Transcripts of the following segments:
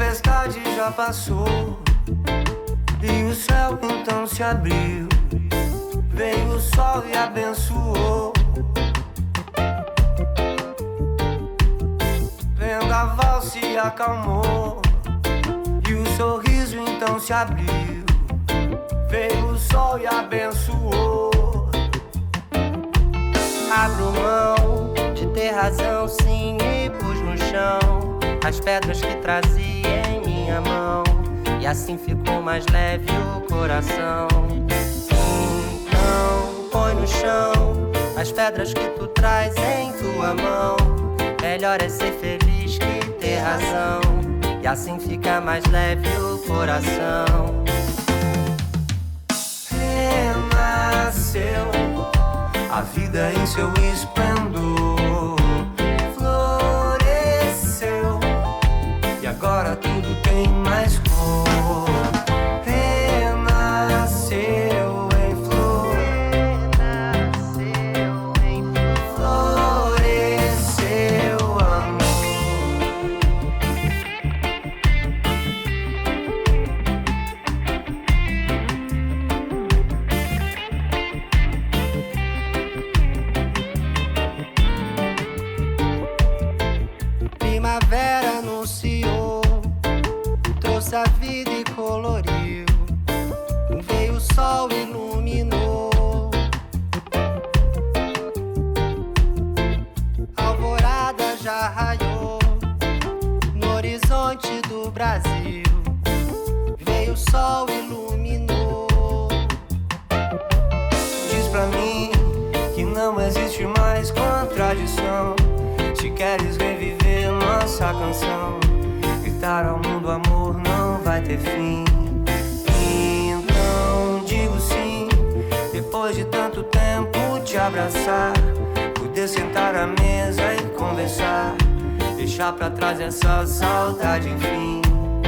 tempestade já passou e o céu então se abriu. Veio o sol e abençoou. Vendaval se acalmou e o sorriso então se abriu. Veio o sol e abençoou. Abro mão de ter razão, sim, e pus no chão as pedras que trazia em minha mão, e assim ficou mais leve o coração. Então põe no chão as pedras que tu traz em tua mão. Melhor é ser feliz que ter razão, e assim fica mais leve o coração. Renasceu a vida em seu esplendor, floresceu e agora tudo tem mais cor. Renasceu em flor, floresceu amor. Primavera anunciou, trouxe a vida e coloriu. Veio o sol e iluminou. Alvorada já raiou no horizonte do Brasil. Veio o sol e iluminou. Diz pra mim que não existe mais contradição. Se queres reviver nossa canção, gritar ao mundo amor não vai ter fim. Então digo sim, depois de tanto tempo te abraçar, poder sentar à mesa e conversar, deixar pra trás essa saudade enfim.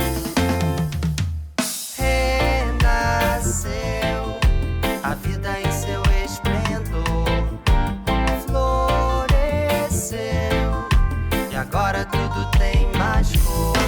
Renasceu a vida em seu esplendor, floresceu e agora tudo tem mais cor.